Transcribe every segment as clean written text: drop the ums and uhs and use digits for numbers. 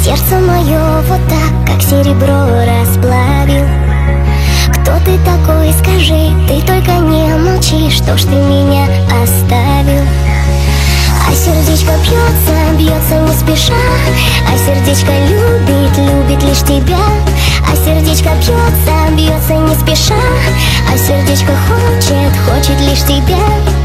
Сердце мое вот так, как серебро, расплавил. Кто ты такой, скажи, ты только не молчи, что ж ты меня оставил? А сердечко бьется, бьется не спеша, а сердечко любит, любит лишь тебя. А сердечко бьется, бьется не спеша, а сердечко хочет, хочет лишь тебя.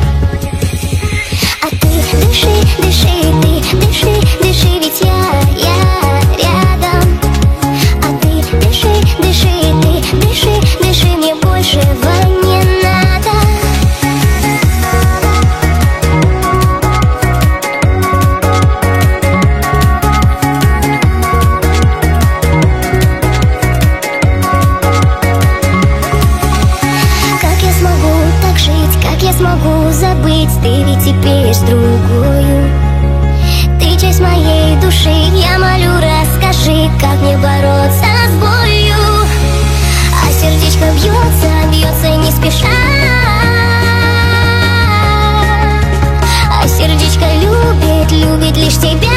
А ты дыши, дыши, ты дыши, дыши, ведь я рядом. А ты дыши, дыши, ты дыши, дыши, мне большего не надо. Как я смогу так жить, как я смогу забыть? Ты ведь теперь с другою. Ты часть моей души, я молю, расскажи, как мне бороться с болью. А сердечко бьется, бьется не спеша, а сердечко любит, любит лишь тебя.